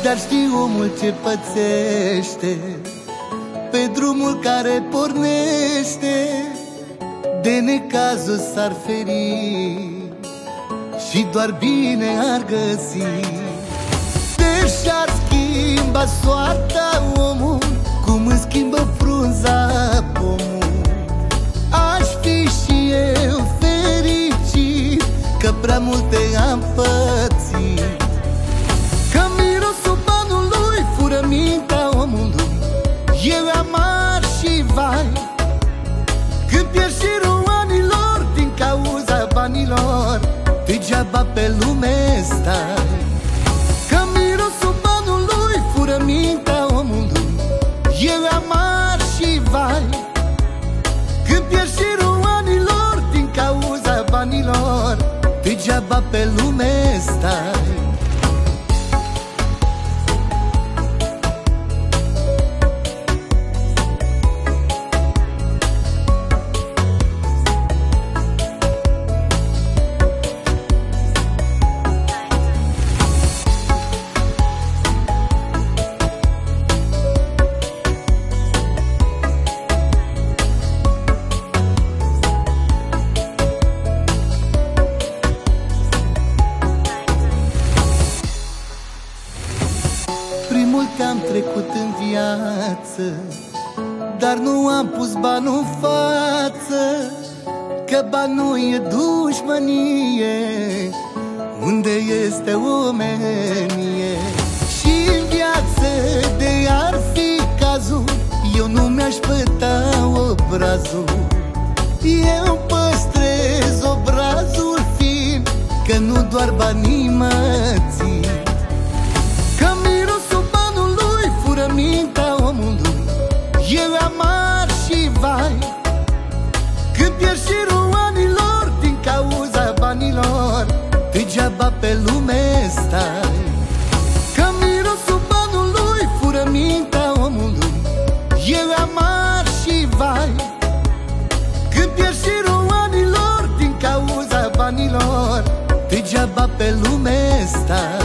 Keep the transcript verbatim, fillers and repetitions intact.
dar știi omul ce pățește pe drumul care pornește. De necazul s-ar feri și doar bine ar găsi. De-și-ar schimba soarta omul cum îmi schimbă frunza pomul. Aș fi și eu fericit că prea multe am pățit, că mirosul banului fură mintea omului. E amar și vai când pierzi șirul anilor din cauza banilor. Degeaba pe lume stai, că mirosul banului fură mintea omului. E amar și vai când pierzi șirul anilor din cauza banilor. Degeaba pe lume stai. Multe am trecut în viață, dar nu am pus banul în față, că banul e dușmănie unde este omenie. Și-n viață de ar fi cazul, eu nu mi-aș păta obrazul. Eu păstrez obrazul fin, că nu doar banii mă țin. Mintea omului e amar și vai când pierzi șirul anilor din cauza banilor. Degeaba pe lume stai, că mirosul banului fură mintea omului. E amar și vai când pierzi șirul anilor din cauza banilor. Degeaba pe lume stai.